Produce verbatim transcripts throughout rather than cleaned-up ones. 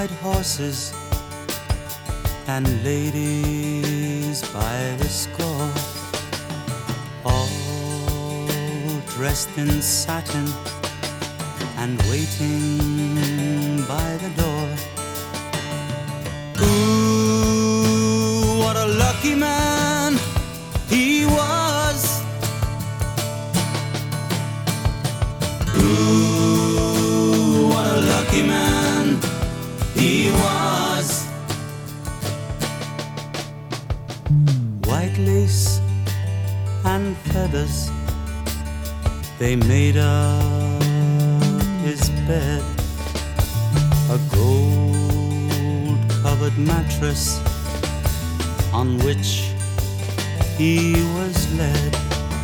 white horses and ladies by the score, all dressed in satin and waiting by the door. Ooh, what a lucky man he was. Ooh, what a lucky man he was. White lace and feathers, they made up his bed. A gold-covered mattress on which he was led.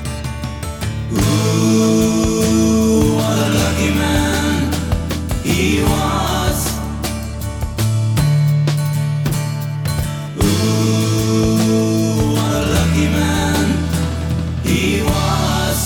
Ooh, what a lucky man he was. Ooh, what a lucky man he was.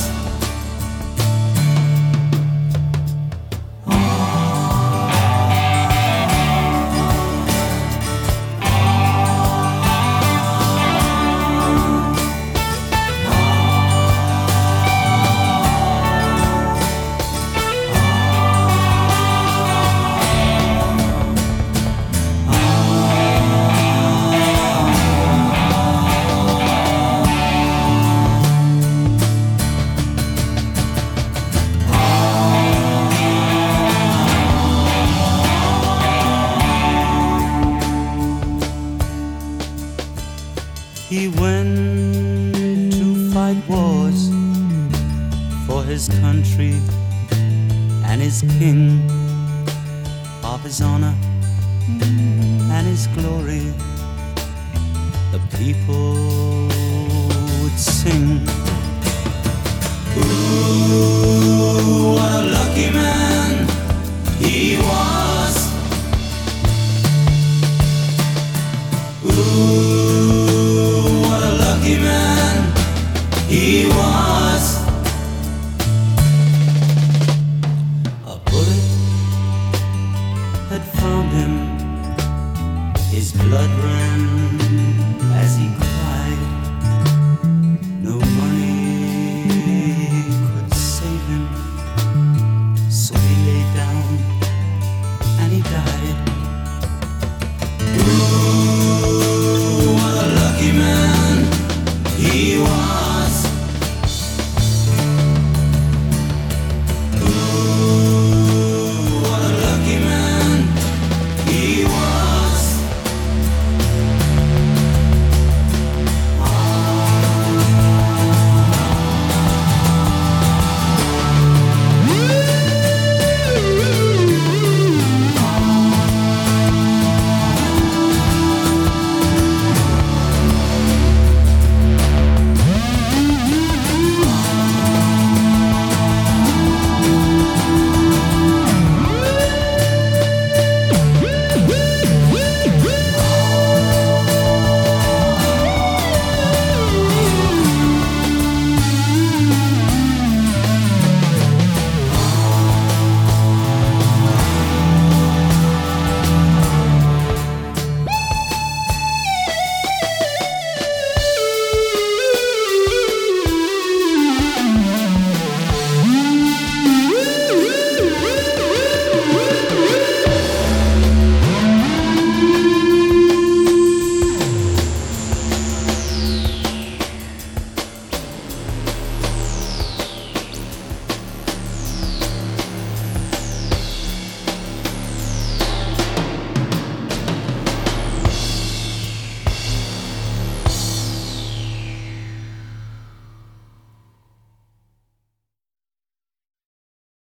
He went to fight wars for his country and his king, of his honor and his glory. The people would sing. Ooh, what a lucky man he was. Ooh.